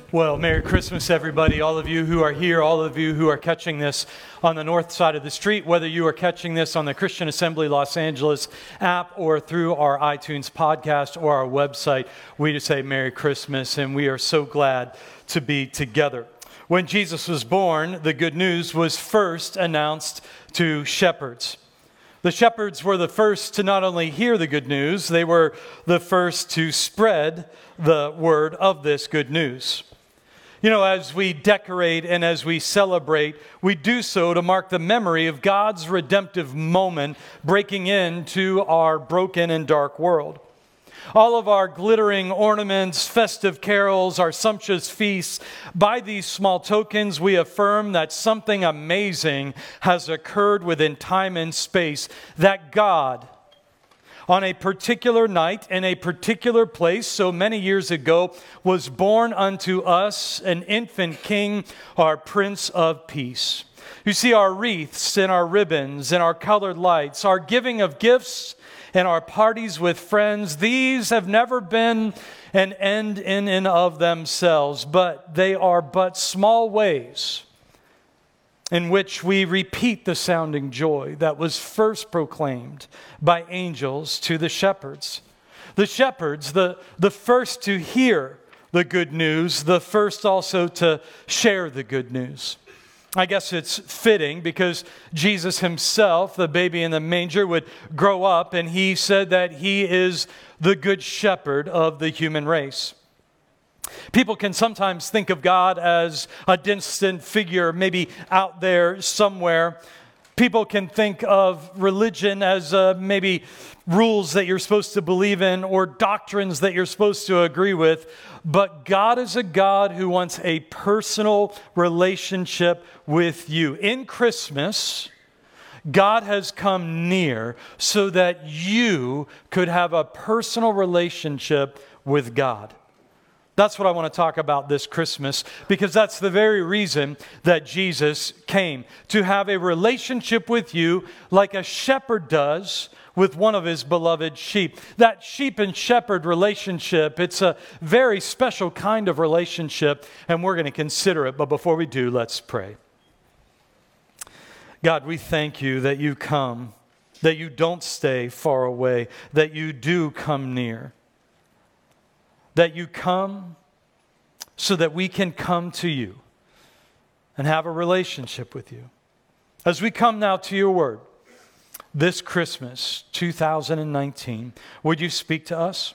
Well, Merry Christmas, everybody. All of you who are here, all of you who are catching this on the north side of the street, whether you are catching this on the Christian Assembly Los Angeles app or through our iTunes podcast or our website, we just say Merry Christmas, and we are so glad to be together. When Jesus was born, the good news was first announced to shepherds. The shepherds were the first to not only hear the good news, they were the first to spread the word of this good news. You know, as we decorate and as we celebrate, we do so to mark the memory of God's redemptive moment breaking into our broken and dark world. All of our glittering ornaments, festive carols, our sumptuous feasts, by these small tokens, we affirm that something amazing has occurred within time and space, that God, on a particular night in a particular place so many years ago, was born unto us an infant king, our Prince of Peace. You see, our wreaths and our ribbons and our colored lights, our giving of gifts and our parties with friends, these have never been an end in and of themselves, but they are but small ways in which we repeat the sounding joy that was first proclaimed by angels to the shepherds. The shepherds, the first to hear the good news, the first also to share the good news. I guess it's fitting because Jesus himself, the baby in the manger, would grow up, and he said that he is the good shepherd of the human race. People can sometimes think of God as a distant figure, maybe out there somewhere. People can think of religion as maybe rules that you're supposed to believe in or doctrines that you're supposed to agree with. But God is a God who wants a personal relationship with you. In Christmas, God has come near so that you could have a personal relationship with God. That's what I want to talk about this Christmas, because that's the very reason that Jesus came, to have a relationship with you like a shepherd does with one of his beloved sheep. That sheep and shepherd relationship, it's a very special kind of relationship, and we're going to consider it. But before we do, let's pray. God, we thank you that you come, that you don't stay far away, that you do come near. That you come so that we can come to you and have a relationship with you. As we come now to your word, this Christmas, 2019, would you speak to us?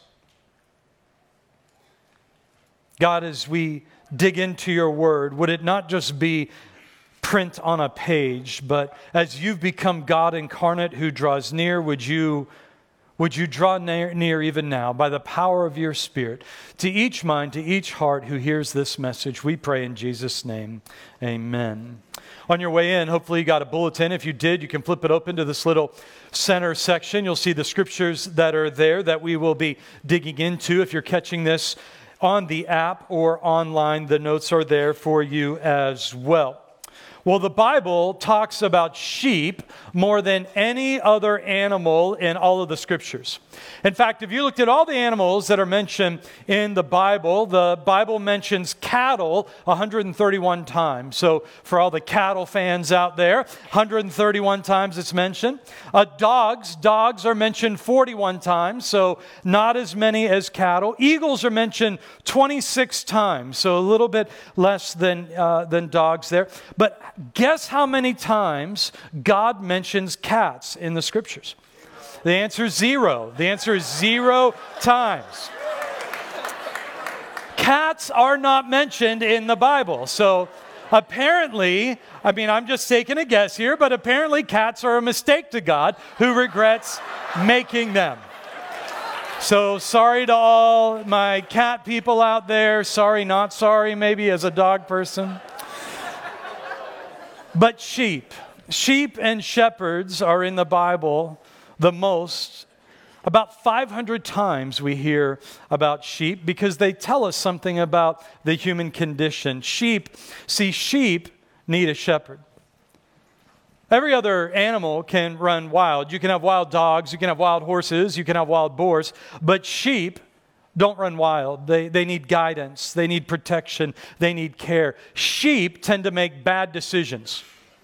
God, as we dig into your word, would it not just be print on a page, but as you've become God incarnate who draws near, would you draw near even now by the power of your Spirit to each mind, to each heart who hears this message? We pray in Jesus' name, amen. On your way in, hopefully you got a bulletin. If you did, you can flip it open to this little center section. You'll see the scriptures that are there that we will be digging into. If you're catching this on the app or online, the notes are there for you as well. Well, the Bible talks about sheep more than any other animal in all of the scriptures. In fact, if you looked at all the animals that are mentioned in the Bible mentions cattle 131 times. So for all the cattle fans out there, 131 times it's mentioned. Dogs are mentioned 41 times, so not as many as cattle. Eagles are mentioned 26 times, so a little bit less than dogs there. But guess how many times God mentions cats in the scriptures? The answer is 0. The answer is 0 times. Cats are not mentioned in the Bible. So apparently, I'm just taking a guess here, but apparently cats are a mistake to God who regrets making them. So sorry to all my cat people out there. Sorry, not sorry, maybe as a dog person. But sheep and shepherds are in the Bible the most. About 500 times we hear about sheep because they tell us something about the human condition. Sheep need a shepherd. Every other animal can run wild. You can have wild dogs, you can have wild horses, you can have wild boars, but sheep don't run wild. They need guidance. They need protection. They need care. Sheep tend to make bad decisions.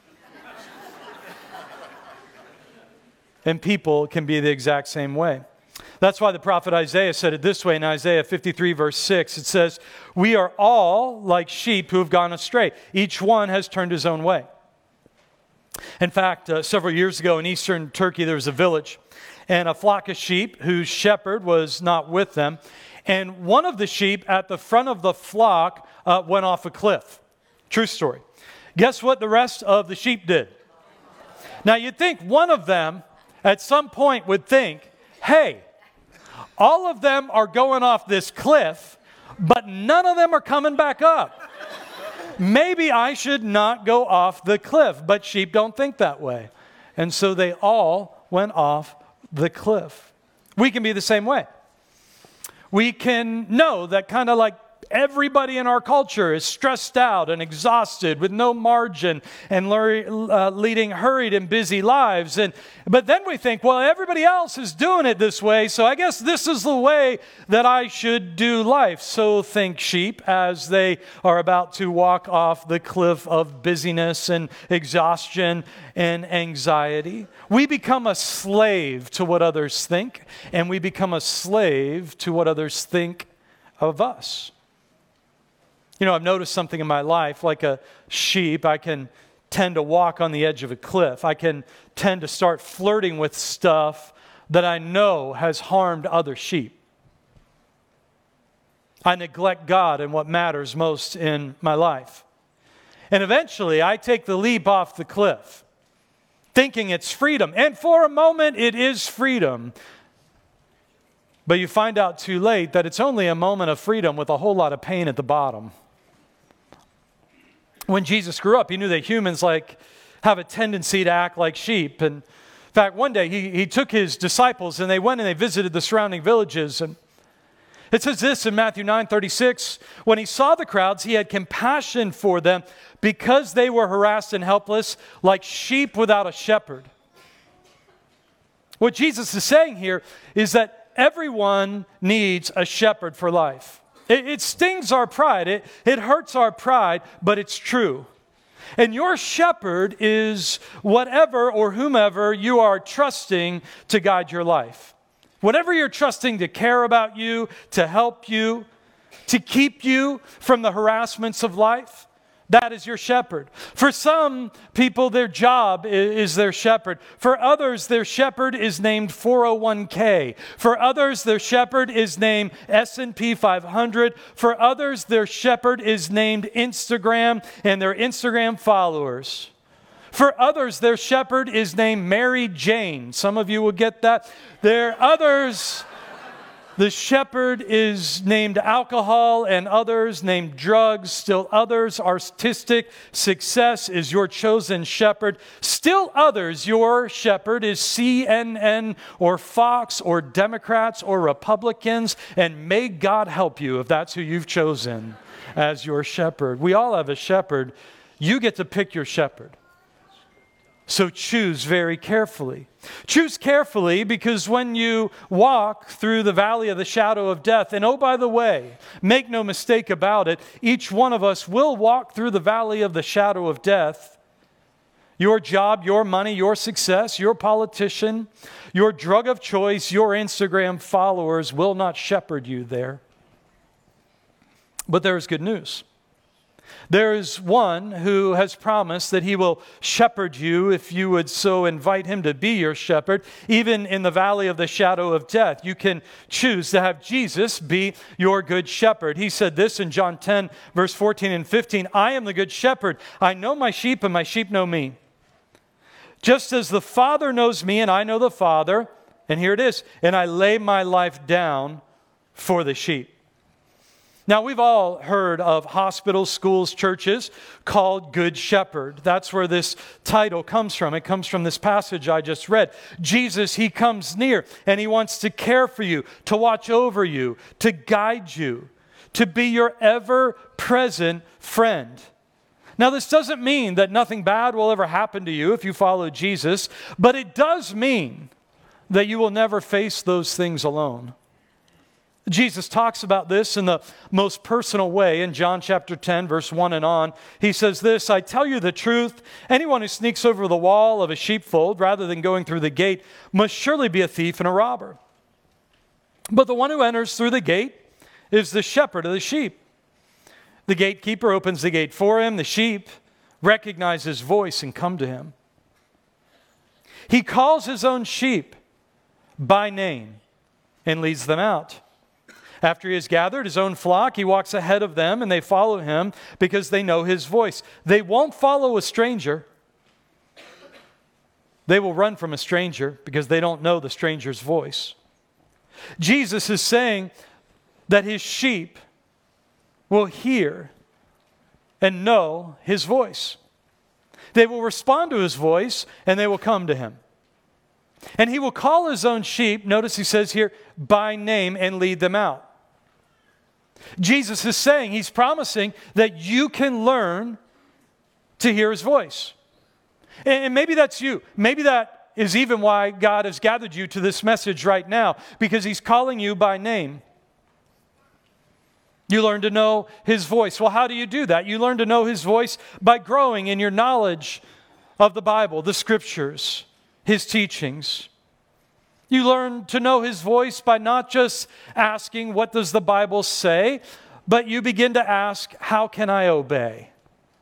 And people can be the exact same way. That's why the prophet Isaiah said it this way in Isaiah 53, verse 6. It says, "We are all like sheep who have gone astray. Each one has turned his own way." In fact, several years ago in eastern Turkey, there was a village and a flock of sheep whose shepherd was not with them. And one of the sheep at the front of the flock went off a cliff. True story. Guess what the rest of the sheep did? Now you'd think one of them at some point would think, hey, all of them are going off this cliff, but none of them are coming back up. Maybe I should not go off the cliff. But sheep don't think that way. And so they all went off the cliff. We can be the same way. We can know that kind of like everybody in our culture is stressed out and exhausted with no margin and leading hurried and busy lives. But then we think, well, everybody else is doing it this way, so I guess this is the way that I should do life. So think sheep as they are about to walk off the cliff of busyness and exhaustion and anxiety. We become a slave to what others think, and we become a slave to what others think of us. You know, I've noticed something in my life, like a sheep, I can tend to walk on the edge of a cliff. I can tend to start flirting with stuff that I know has harmed other sheep. I neglect God and what matters most in my life. And eventually, I take the leap off the cliff, thinking it's freedom. And for a moment, it is freedom. But you find out too late that it's only a moment of freedom with a whole lot of pain at the bottom. When Jesus grew up, he knew that humans have a tendency to act like sheep. And in fact, one day he took his disciples and they went and they visited the surrounding villages. And it says this in Matthew 9:36, when he saw the crowds, he had compassion for them because they were harassed and helpless like sheep without a shepherd. What Jesus is saying here is that everyone needs a shepherd for life. It stings our pride. It hurts our pride, but it's true. And your shepherd is whatever or whomever you are trusting to guide your life. Whatever you're trusting to care about you, to help you, to keep you from the harassments of life, that is your shepherd. For some people, their job is their shepherd. For others, their shepherd is named 401k. For others, their shepherd is named S&P 500. For others, their shepherd is named Instagram and their Instagram followers. For others, their shepherd is named Mary Jane. Some of you will get that. There are others... The shepherd is named alcohol and others named drugs. Still others, artistic success is your chosen shepherd. Still others, your shepherd is CNN or Fox or Democrats or Republicans. And may God help you if that's who you've chosen as your shepherd. We all have a shepherd. You get to pick your shepherd. So choose very carefully. Choose carefully because when you walk through the valley of the shadow of death, and oh, by the way, make no mistake about it, each one of us will walk through the valley of the shadow of death. Your job, your money, your success, your politician, your drug of choice, your Instagram followers will not shepherd you there. But there is good news. There is one who has promised that he will shepherd you if you would so invite him to be your shepherd. Even in the valley of the shadow of death, you can choose to have Jesus be your good shepherd. He said this in John 10, verse 14 and 15, I am the good shepherd. I know my sheep and my sheep know me. Just as the Father knows me and I know the Father, and here it is, and I lay my life down for the sheep. Now, we've all heard of hospitals, schools, churches called Good Shepherd. That's where this title comes from. It comes from this passage I just read. Jesus, he comes near and he wants to care for you, to watch over you, to guide you, to be your ever-present friend. Now, this doesn't mean that nothing bad will ever happen to you if you follow Jesus, but it does mean that you will never face those things alone. Jesus talks about this in the most personal way in John chapter 10, verse 1 and on. He says this, "I tell you the truth, anyone who sneaks over the wall of a sheepfold rather than going through the gate must surely be a thief and a robber. But the one who enters through the gate is the shepherd of the sheep. The gatekeeper opens the gate for him. The sheep recognize his voice and come to him. He calls his own sheep by name and leads them out. After he has gathered his own flock, he walks ahead of them, and they follow him because they know his voice. They won't follow a stranger. They will run from a stranger because they don't know the stranger's voice." Jesus is saying that his sheep will hear and know his voice. They will respond to his voice, and they will come to him. And he will call his own sheep, notice he says here, by name, and lead them out. Jesus is saying, he's promising that you can learn to hear his voice. And maybe that's you. Maybe that is even why God has gathered you to this message right now, because he's calling you by name. You learn to know his voice. Well, how do you do that? You learn to know his voice by growing in your knowledge of the Bible, the scriptures, his teachings. You learn to know his voice by not just asking, what does the Bible say? But you begin to ask, how can I obey?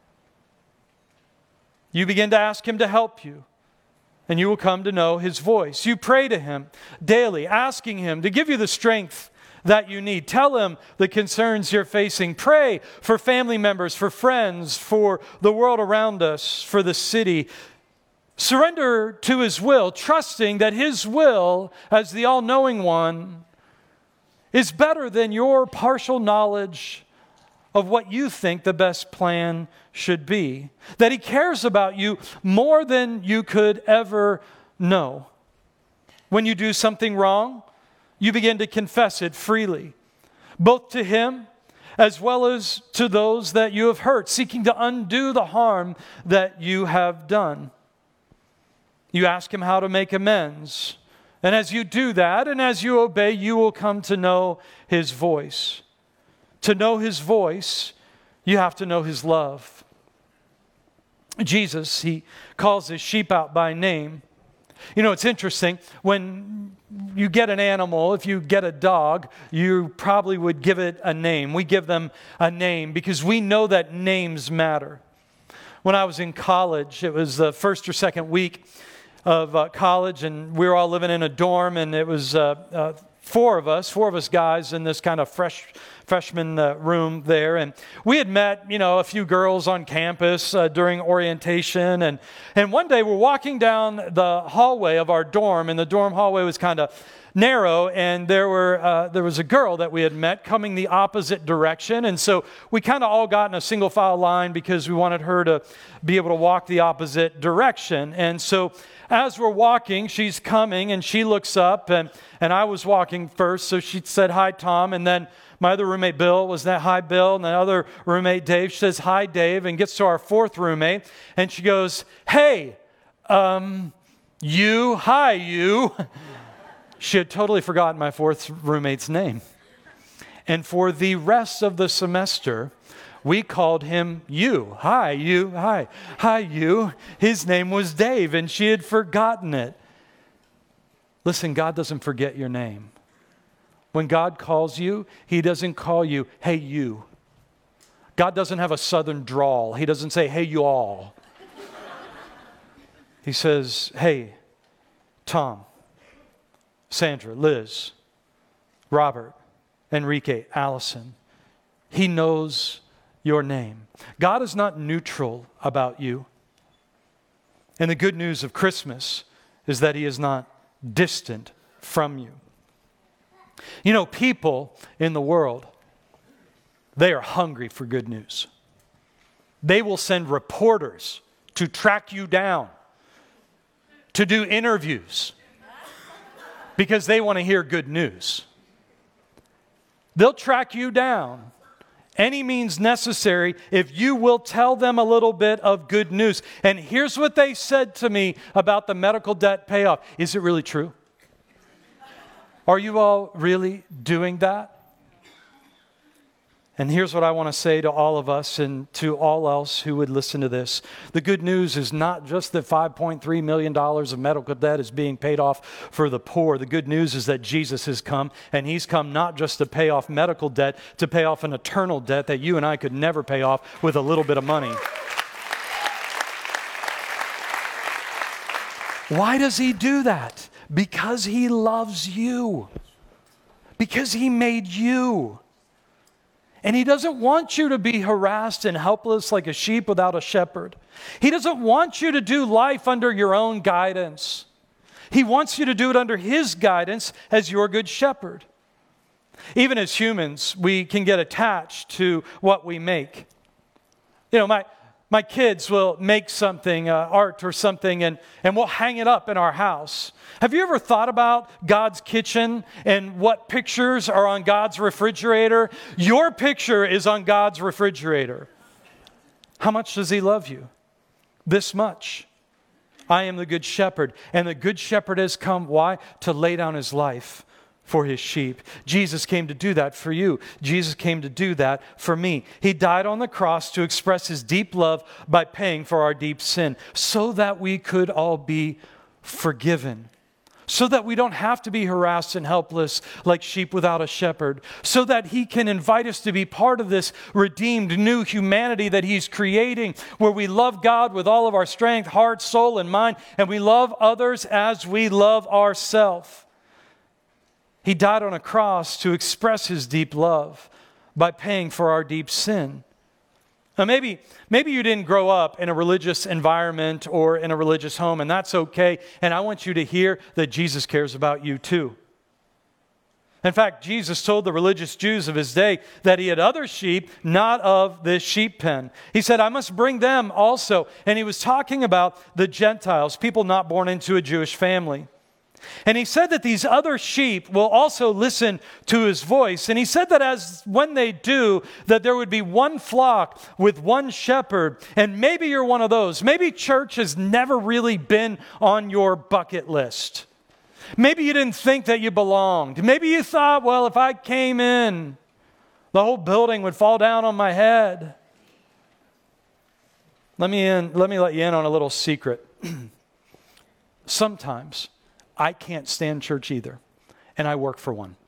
You begin to ask him to help you, and you will come to know his voice. You pray to him daily, asking him to give you the strength that you need. Tell him the concerns you're facing. Pray for family members, for friends, for the world around us, for the city. Surrender to his will, trusting that his will, as the all-knowing one, is better than your partial knowledge of what you think the best plan should be. That he cares about you more than you could ever know. When you do something wrong, you begin to confess it freely, both to him as well as to those that you have hurt, seeking to undo the harm that you have done. You ask him how to make amends. And as you do that, and as you obey, you will come to know his voice. To know his voice, you have to know his love. Jesus, he calls his sheep out by name. You know, it's interesting. When you get an animal, if you get a dog, you probably would give it a name. We give them a name because we know that names matter. When I was in college, it was the first or second week of college, and we were all living in a dorm, and it was four of us guys in this kind of freshman room there, and we had met, a few girls on campus during orientation, and one day we're walking down the hallway of our dorm, and the dorm hallway was kind of narrow, and there was a girl that we had met coming the opposite direction, and so we kind of all got in a single file line because we wanted her to be able to walk the opposite direction. And so as we're walking, she's coming, and she looks up, and I was walking first, so she said, "Hi, Tom," and then my other roommate, Bill, was that, "Hi, Bill," and the other roommate, Dave, she says, "Hi, Dave," and gets to our fourth roommate, and she goes, "Hey, you, hi, you." She had totally forgotten my fourth roommate's name. And for the rest of the semester, we called him you. Hi, you. Hi. Hi, you. His name was Dave, and she had forgotten it. Listen, God doesn't forget your name. When God calls you, he doesn't call you, "Hey, you." God doesn't have a southern drawl. He doesn't say, "Hey, you all." He says, "Hey, Tom, Sandra, Liz, Robert, Enrique, Allison." He knows your name. God is not neutral about you. And the good news of Christmas is that he is not distant from you. You know, people in the world, they are hungry for good news. They will send reporters to track you down, to do interviews, because they want to hear good news. They'll track you down any means necessary if you will tell them a little bit of good news. And here's what they said to me about the medical debt payoff. Is it really true? Are you all really doing that? And here's what I want to say to all of us and to all else who would listen to this. The good news is not just that $5.3 million of medical debt is being paid off for the poor. The good news is that Jesus has come, and he's come not just to pay off medical debt, to pay off an eternal debt that you and I could never pay off with a little bit of money. Why does he do that? Because he loves you. Because he made you. And he doesn't want you to be harassed and helpless like a sheep without a shepherd. He doesn't want you to do life under your own guidance. He wants you to do it under his guidance as your good shepherd. Even as humans, we can get attached to what we make. You know, my kids will make something, art or something, and we'll hang it up in our house. Have you ever thought about God's kitchen and what pictures are on God's refrigerator? Your picture is on God's refrigerator. How much does he love you? This much. I am the good shepherd, and the good shepherd has come, why? To lay down his life for his sheep. Jesus came to do that for you. Jesus came to do that for me. He died on the cross to express his deep love by paying for our deep sin so that we could all be forgiven. So that we don't have to be harassed and helpless like sheep without a shepherd. So that he can invite us to be part of this redeemed new humanity that he's creating, where we love God with all of our strength, heart, soul, and mind, and we love others as we love ourselves. He died on a cross to express his deep love by paying for our deep sin. Now maybe you didn't grow up in a religious environment or in a religious home, and that's okay. And I want you to hear that Jesus cares about you too. In fact, Jesus told the religious Jews of his day that he had other sheep, not of this sheep pen. He said, I must bring them also. And he was talking about the Gentiles, people not born into a Jewish family. And he said that these other sheep will also listen to his voice. And he said that when they do, that there would be one flock with one shepherd. And maybe you're one of those. Maybe church has never really been on your bucket list. Maybe you didn't think that you belonged. Maybe you thought, well, if I came in, the whole building would fall down on my head. Let me let you in on a little secret. Sometimes I can't stand church either, and I work for one.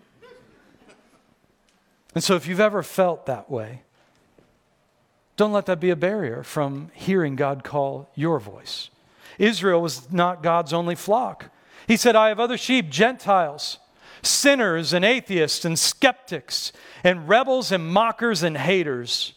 And so if you've ever felt that way, don't let that be a barrier from hearing God call your voice. Israel was not God's only flock. He said, I have other sheep, Gentiles, sinners and atheists and skeptics and rebels and mockers and haters.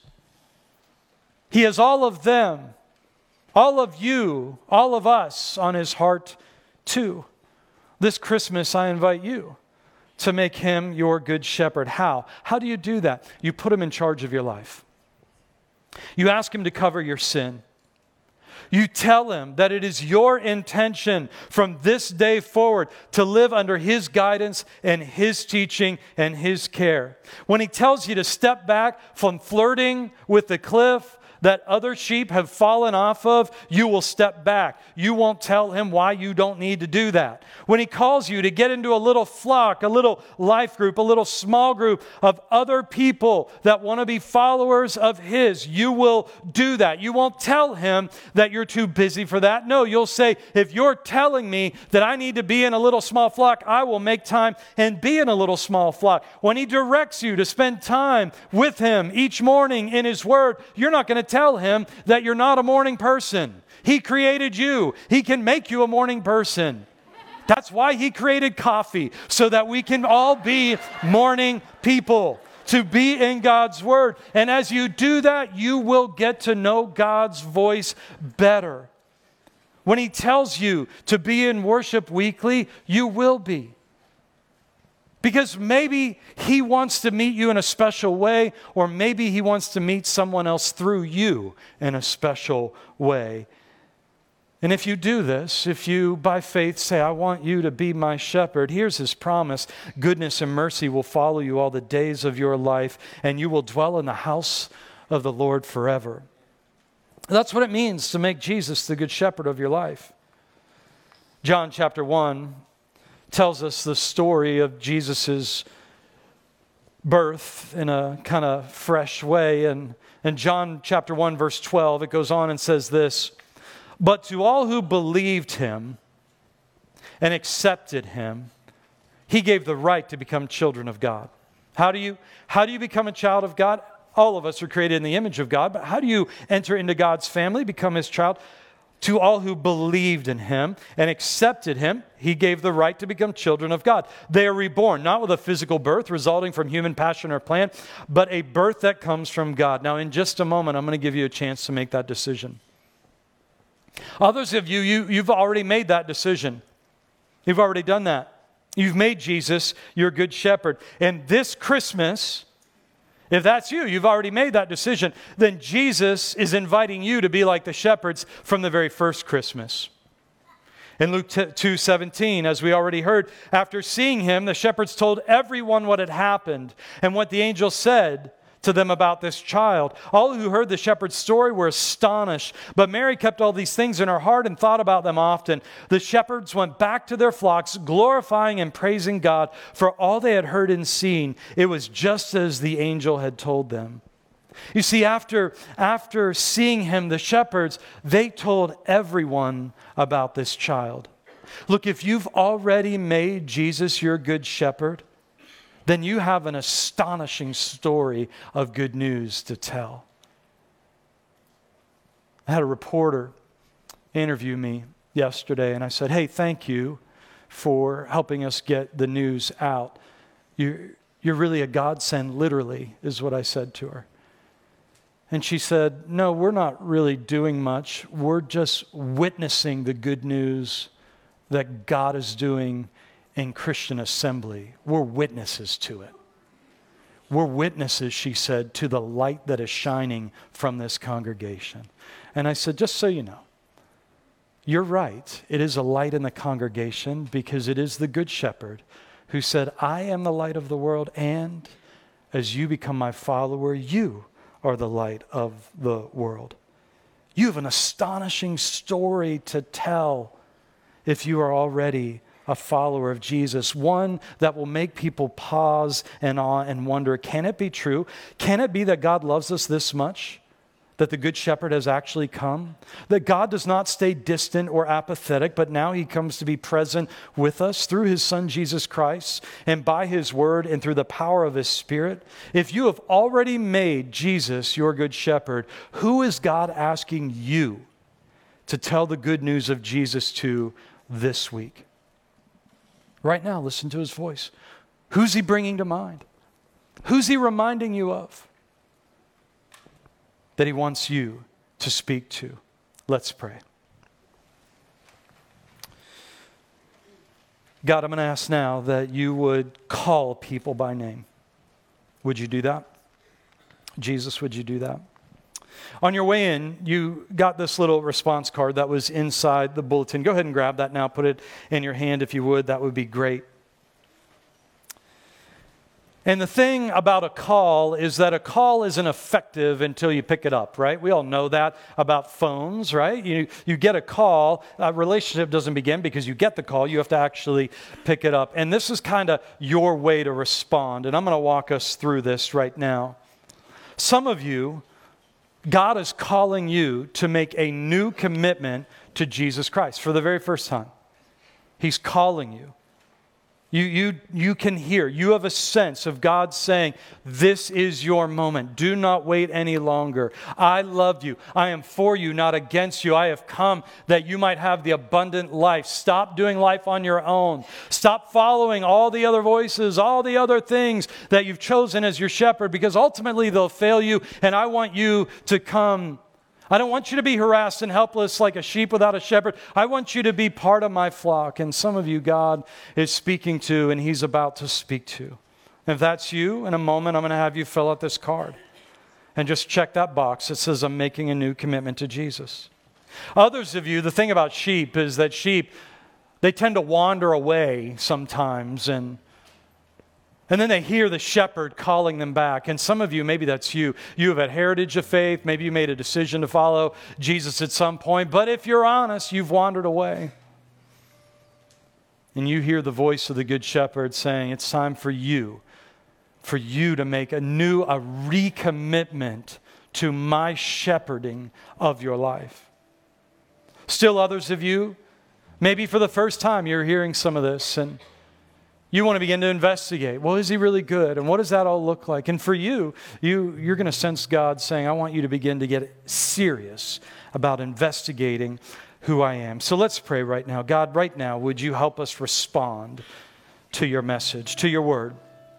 He has all of them, all of you, all of us on his heart too. This Christmas, I invite you to make him your good shepherd. How? How do you do that? You put him in charge of your life. You ask him to cover your sin. You tell him that it is your intention from this day forward to live under his guidance and his teaching and his care. When he tells you to step back from flirting with the cliff that other sheep have fallen off of, you will step back. You won't tell him why you don't need to do that. When he calls you to get into a little flock, a little life group, a little small group of other people that want to be followers of his, you will do that. You won't tell him that you're too busy for that. No, you'll say, if you're telling me that I need to be in a little small flock, I will make time and be in a little small flock. When he directs you to spend time with him each morning in his word, you're not going to tell him that you're not a morning person. He created you. He can make you a morning person. That's why he created coffee, so that we can all be morning people, to be in God's word. And as you do that, you will get to know God's voice better. When he tells you to be in worship weekly, you will be. Because maybe he wants to meet you in a special way, or maybe he wants to meet someone else through you in a special way. And if you do this, if you by faith say, I want you to be my shepherd, here's his promise. Goodness and mercy will follow you all the days of your life, and you will dwell in the house of the Lord forever. That's what it means to make Jesus the good shepherd of your life. John chapter 1 tells us the story of Jesus' birth in a kind of fresh way. And in John chapter 1, verse 12, it goes on and says this, "But to all who believed him and accepted him, he gave the right to become children of God." How do you become a child of God? All of us are created in the image of God, but how do you enter into God's family, become his child? To all who believed in him and accepted him, he gave the right to become children of God. They are reborn, not with a physical birth resulting from human passion or plan, but a birth that comes from God. Now, in just a moment, I'm going to give you a chance to make that decision. Others of you've already made that decision. You've already done that. You've made Jesus your good shepherd. And this Christmas, if that's you, you've already made that decision, then Jesus is inviting you to be like the shepherds from the very first Christmas. In Luke 2:17, as we already heard, after seeing him, the shepherds told everyone what had happened and what the angel said to them about this child. All who heard the shepherd's story were astonished, but Mary kept all these things in her heart and thought about them often. The shepherds went back to their flocks, glorifying and praising God for all they had heard and seen. It was just as the angel had told them. You see, after seeing him, the shepherds, they told everyone about this child. Look, if you've already made Jesus your good shepherd, then you have an astonishing story of good news to tell. I had a reporter interview me yesterday, and I said, "Hey, thank you for helping us get the news out. You're really a godsend, literally," is what I said to her. And she said, "No, we're not really doing much. We're just witnessing the good news that God is doing in Christian Assembly. We're witnesses to it. We're witnesses," she said, "to the light that is shining from this congregation." And I said, "Just so you know, you're right. It is a light in the congregation because it is the Good Shepherd who said, 'I am the light of the world, and as you become my follower, you are the light of the world.'" You have an astonishing story to tell if you are already a follower of Jesus, one that will make people pause and awe and wonder, can it be true? Can it be that God loves us this much? That the Good Shepherd has actually come? That God does not stay distant or apathetic, but now he comes to be present with us through his Son, Jesus Christ, and by his word and through the power of his Spirit? If you have already made Jesus your Good Shepherd, who is God asking you to tell the good news of Jesus to this week? Right now, listen to his voice. Who's he bringing to mind? Who's he reminding you of that he wants you to speak to? Let's pray. God, I'm going to ask now that you would call people by name. Would you do that? Jesus, would you do that? On your way in, you got this little response card that was inside the bulletin. Go ahead and grab that now. Put it in your hand if you would. That would be great. And the thing about a call is that a call isn't effective until you pick it up, right? We all know that about phones, right? You get a call, a relationship doesn't begin because you get the call. You have to actually pick it up. And this is kind of your way to respond. And I'm going to walk us through this right now. Some of you, God is calling you to make a new commitment to Jesus Christ for the very first time. He's calling you. You can hear, you have a sense of God saying, this is your moment. Do not wait any longer. I love you. I am for you, not against you. I have come that you might have the abundant life. Stop doing life on your own. Stop following all the other voices, all the other things that you've chosen as your shepherd, because ultimately they'll fail you, and I want you to come. I don't want you to be harassed and helpless like a sheep without a shepherd. I want you to be part of my flock. And some of you, God is speaking to, and he's about to speak to. And if that's you, in a moment, I'm going to have you fill out this card. And just check that box that says, I'm making a new commitment to Jesus. Others of you, the thing about sheep is that sheep, they tend to wander away sometimes, and then they hear the shepherd calling them back. And some of you, maybe that's you. You have a heritage of faith. Maybe you made a decision to follow Jesus at some point. But if you're honest, you've wandered away. and you hear the voice of the Good Shepherd saying, it's time for you to make a recommitment to my shepherding of your life. Still others of you, maybe for the first time you're hearing some of this and you want to begin to investigate. Well, is he really good? And what does that all look like? And for you're going to sense God saying, I want you to begin to get serious about investigating who I am. So let's pray right now. God, right now, would you help us respond to your message, to your word?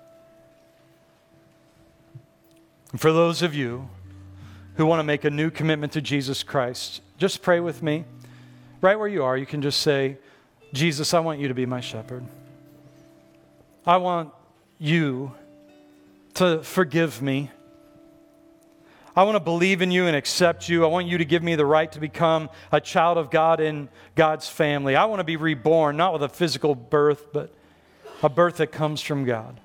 And for those of you who want to make a new commitment to Jesus Christ, just pray with me. Right where you are, you can just say, Jesus, I want you to be my shepherd. I want you to forgive me. I want to believe in you and accept you. I want you to give me the right to become a child of God in God's family. I want to be reborn, not with a physical birth, but a birth that comes from God.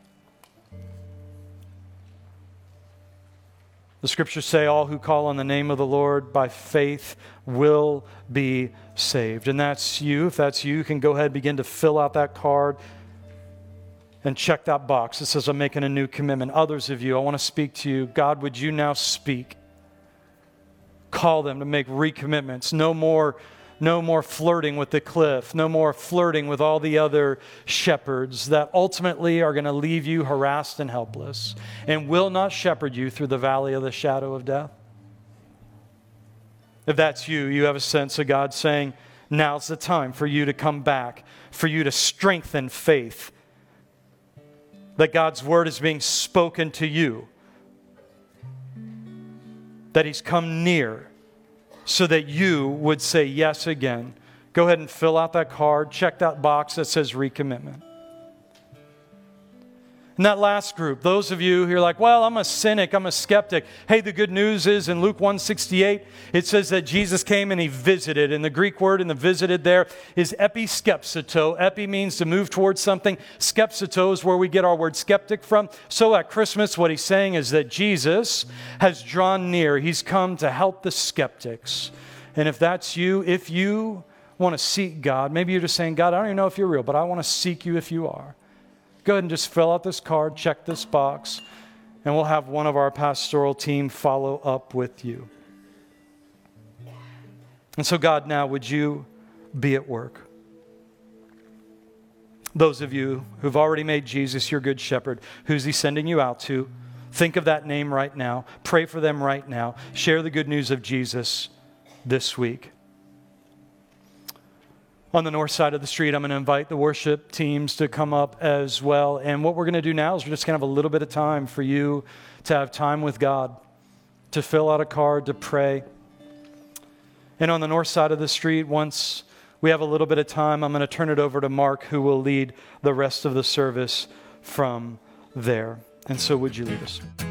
The scriptures say all who call on the name of the Lord by faith will be saved. And that's you. If that's you, you can go ahead and begin to fill out that card and check that box that says, I'm making a new commitment. Others of you, I want to speak to you. God, would you now speak? Call them to make recommitments. No more flirting with the cliff. No more flirting with all the other shepherds that ultimately are going to leave you harassed and helpless and will not shepherd you through the valley of the shadow of death. If that's you, you have a sense of God saying, now's the time for you to come back, for you to strengthen faith, that God's word is being spoken to you, that he's come near so that you would say yes again. Go ahead and fill out that card. Check that box that says recommitment. And that last group, those of you who are like, well, I'm a cynic, I'm a skeptic. Hey, the good news is in Luke 1:68, it says that Jesus came and he visited. And the Greek word in the visited there is episkepsito. Epi means to move towards something. Skepsito is where we get our word skeptic from. So at Christmas, what he's saying is that Jesus has drawn near. He's come to help the skeptics. And if that's you, if you want to seek God, maybe you're just saying, God, I don't even know if you're real, but I want to seek you if you are. Go ahead and just fill out this card, check this box, and we'll have one of our pastoral team follow up with you. And so, God, now would you be at work? Those of you who've already made Jesus your good shepherd, who's he sending you out to? Think of that name right now. Pray for them right now. Share the good news of Jesus this week. On the north side of the street, I'm going to invite the worship teams to come up as well. And what we're going to do now is we're just going to have a little bit of time for you to have time with God, to fill out a card, to pray. And on the north side of the street, once we have a little bit of time, I'm going to turn it over to Mark, who will lead the rest of the service from there. And so would you lead us?